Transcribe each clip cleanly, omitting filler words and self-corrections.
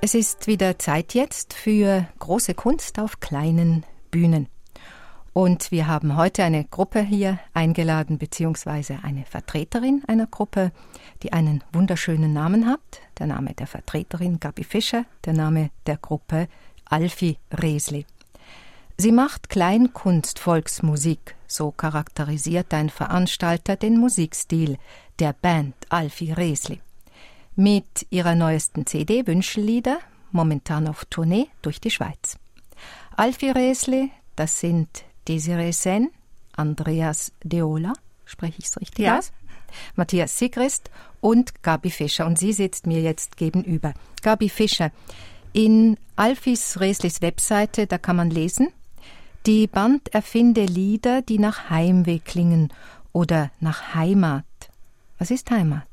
Es ist wieder Zeit jetzt für große Kunst auf kleinen Bühnen. Und wir haben heute eine Gruppe hier eingeladen, beziehungsweise eine Vertreterin einer Gruppe, die einen wunderschönen Namen hat. Der Name der Vertreterin Gabi Fischer, der Name der Gruppe Alfie Resli. Sie macht Kleinkunst-Volksmusik, so charakterisiert ein Veranstalter den Musikstil der Band Alfie Resli. Mit ihrer neuesten CD Wünschellieder, momentan auf Tournee durch die Schweiz. Alfie Resli, das sind Desiree Sen, Andreas Deola, spreche ich es richtig aus? Matthias Sigrist und Gabi Fischer. Und sie sitzt mir jetzt gegenüber. Gabi Fischer, in Alfie Reslis Webseite, da kann man lesen, die Band erfinde Lieder, die nach Heimweh klingen oder nach Heimat. Was ist Heimat?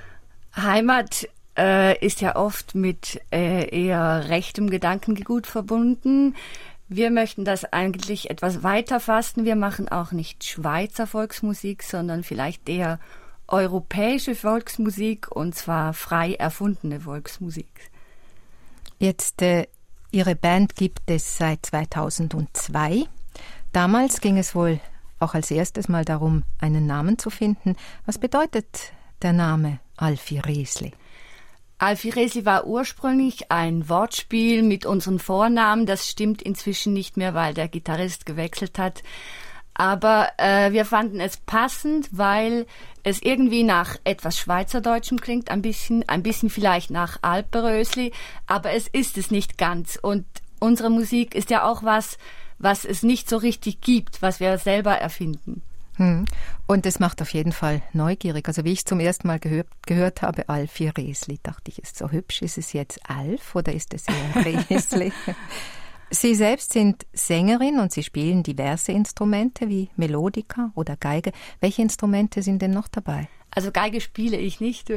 Heimat ist ja oft mit eher rechtem Gedankengut verbunden. Wir möchten das eigentlich etwas weiter fassen. Wir machen auch nicht Schweizer Volksmusik, sondern vielleicht eher europäische Volksmusik, und zwar frei erfundene Volksmusik. Jetzt, Ihre Band gibt es seit 2002. Damals ging es wohl auch als erstes mal darum, einen Namen zu finden. Was bedeutet der Name Alfie Resli? Alfie Resli war ursprünglich ein Wortspiel mit unseren Vornamen. Das stimmt inzwischen nicht mehr, weil der Gitarrist gewechselt hat. Aber wir fanden es passend, weil es irgendwie nach etwas Schweizerdeutschem klingt, ein bisschen vielleicht nach Alperösli, aber es ist es nicht ganz. Und unsere Musik ist ja auch was es nicht so richtig gibt, was wir selber erfinden. Und es macht auf jeden Fall neugierig. Also wie ich zum ersten Mal gehört habe, Alfie Resli, dachte ich, ist so hübsch. Ist es jetzt Alf oder ist es eher Resli? Sie selbst sind Sängerin und Sie spielen diverse Instrumente wie Melodika oder Geige. Welche Instrumente sind denn noch dabei? Also Geige spiele ich nicht,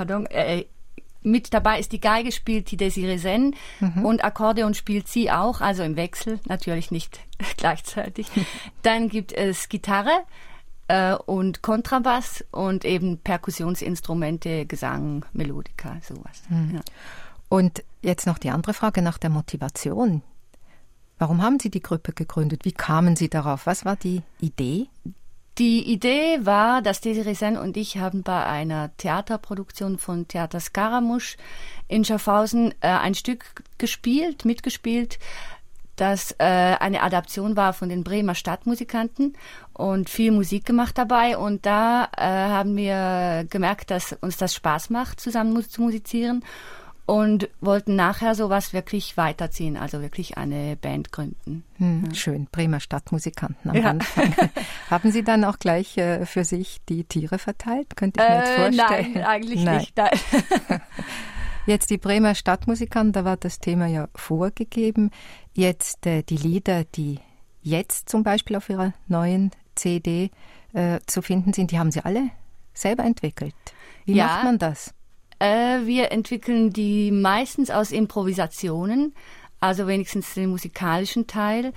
mit dabei ist die Geige, spielt die Desiree Sen und Akkordeon spielt sie auch, also im Wechsel, natürlich nicht gleichzeitig. Dann gibt es Gitarre und Kontrabass und eben Perkussionsinstrumente, Gesang, Melodika, sowas. Ja. Und jetzt noch die andere Frage nach der Motivation. Warum haben Sie die Gruppe gegründet? Wie kamen Sie darauf? Was war die Idee? Die Idee war, dass Desiree Sen und ich haben bei einer Theaterproduktion von Theater Scaramouche in Schaffhausen ein Stück mitgespielt, das eine Adaption war von den Bremer Stadtmusikanten und viel Musik gemacht dabei. Und da haben wir gemerkt, dass uns das Spaß macht, zusammen zu musizieren. Und wollten nachher sowas wirklich weiterziehen, also wirklich eine Band gründen. Schön, Bremer Stadtmusikanten am Anfang. Haben Sie dann auch gleich für sich die Tiere verteilt? Könnte ich mir jetzt vorstellen. Nein, eigentlich nicht. Nein. Jetzt die Bremer Stadtmusikanten, da war das Thema ja vorgegeben. Jetzt die Lieder, die jetzt zum Beispiel auf Ihrer neuen CD zu finden sind, die haben Sie alle selber entwickelt. Wie macht man das? Wir entwickeln die meistens aus Improvisationen, also wenigstens den musikalischen Teil,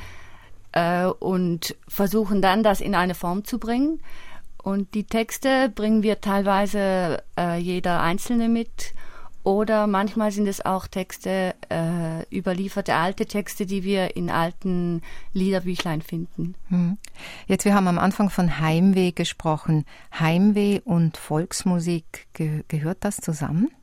und versuchen dann, das in eine Form zu bringen. Und die Texte bringen wir teilweise jeder Einzelne mit, oder manchmal sind es auch Texte, überlieferte alte Texte, die wir in alten Liederbüchlein finden. Jetzt, wir haben am Anfang von Heimweh gesprochen. Heimweh und Volksmusik, gehört das zusammen?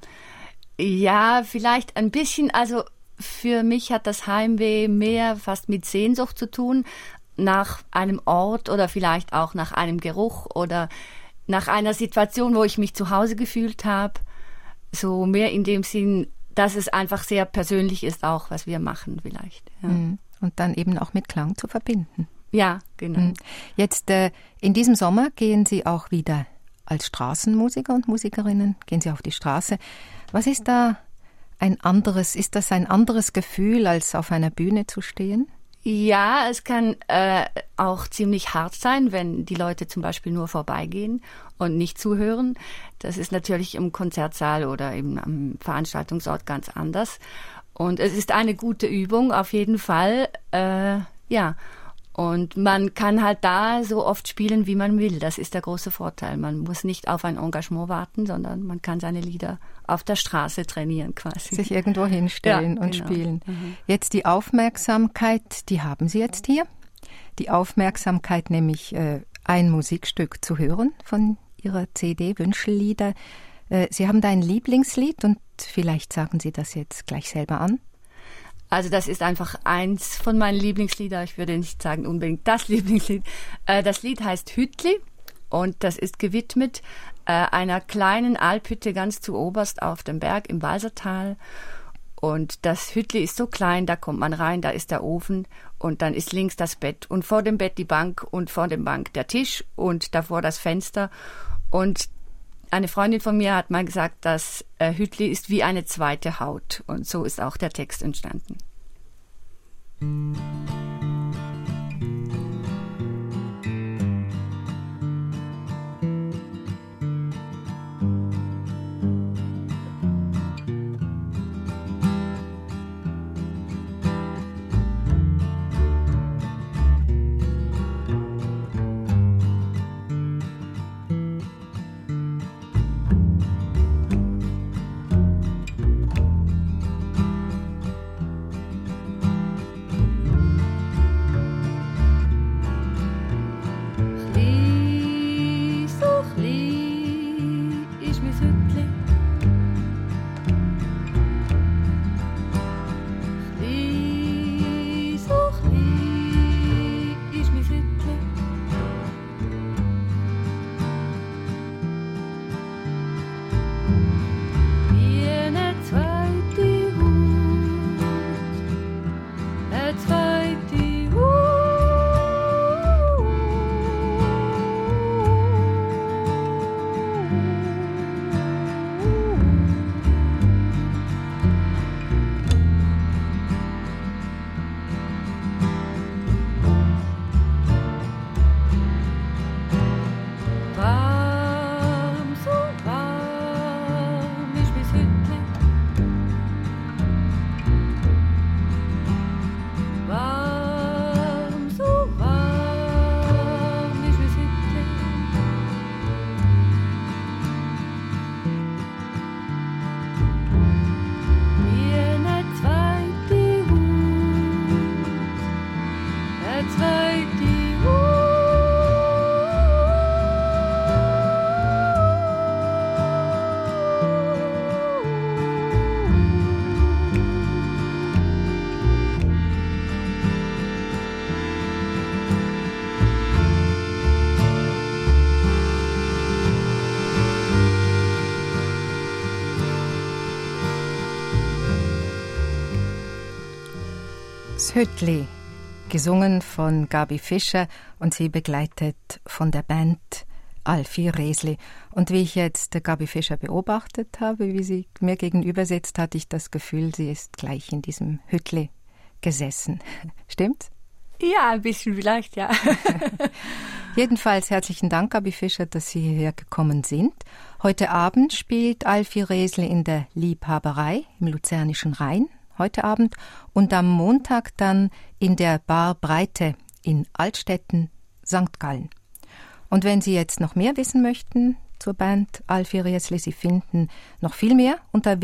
Ja, vielleicht ein bisschen. Also für mich hat das Heimweh mehr fast mit Sehnsucht zu tun, nach einem Ort oder vielleicht auch nach einem Geruch oder nach einer Situation, wo ich mich zu Hause gefühlt habe. So mehr in dem Sinn, dass es einfach sehr persönlich ist, auch was wir machen vielleicht. Ja. Und dann eben auch mit Klang zu verbinden. Ja, genau. Jetzt in diesem Sommer gehen Sie auch wieder als Straßenmusiker und Musikerinnen, gehen Sie auf die Straße. Was ist da ist das ein anderes Gefühl, als auf einer Bühne zu stehen? Ja, es kann auch ziemlich hart sein, wenn die Leute zum Beispiel nur vorbeigehen und nicht zuhören. Das ist natürlich im Konzertsaal oder eben am Veranstaltungsort ganz anders. Und es ist eine gute Übung auf jeden Fall, ja. Und man kann halt da so oft spielen, wie man will. Das ist der große Vorteil. Man muss nicht auf ein Engagement warten, sondern man kann seine Lieder auf der Straße trainieren quasi. Sich irgendwo hinstellen und spielen. Jetzt die Aufmerksamkeit, die haben Sie jetzt hier. Die Aufmerksamkeit, nämlich ein Musikstück zu hören von Ihrer CD Wünschellieder. Sie haben da ein Lieblingslied und vielleicht sagen Sie das jetzt gleich selber an. Also das ist einfach eins von meinen Lieblingslieder. Ich würde nicht sagen unbedingt das Lieblingslied. Das Lied heißt Hütli und das ist gewidmet einer kleinen Alphütte ganz zu oberst auf dem Berg im Walsertal. Und das Hütli ist so klein, da kommt man rein, da ist der Ofen und dann ist links das Bett und vor dem Bett die Bank und vor dem Bank der Tisch und davor das Fenster. Und eine Freundin von mir hat mal gesagt, das Hütli ist wie eine zweite Haut. Und so ist auch der Text entstanden. Hütli, gesungen von Gabi Fischer und sie begleitet von der Band Alfie Resli. Und wie ich jetzt Gabi Fischer beobachtet habe, wie sie mir gegenüber sitzt, hatte ich das Gefühl, sie ist gleich in diesem Hütli gesessen. Stimmt's? Ja, ein bisschen vielleicht, ja. Jedenfalls herzlichen Dank, Gabi Fischer, dass Sie hierher gekommen sind. Heute Abend spielt Alfie Resli in der Liebhaberei im Luzernischen Rhein. Heute Abend und am Montag dann in der Bar Breite in Altstetten, St. Gallen. Und wenn Sie jetzt noch mehr wissen möchten zur Band Alfie Resli, Sie finden noch viel mehr unter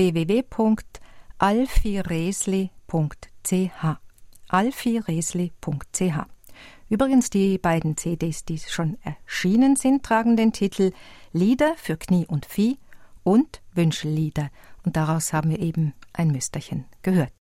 www.alfieresli.ch. alfieresli.ch. Übrigens, die beiden CDs, die schon erschienen sind, tragen den Titel Lieder für Knie und Vieh und Wünschellieder. Und daraus haben wir eben ein Müsterchen gehört.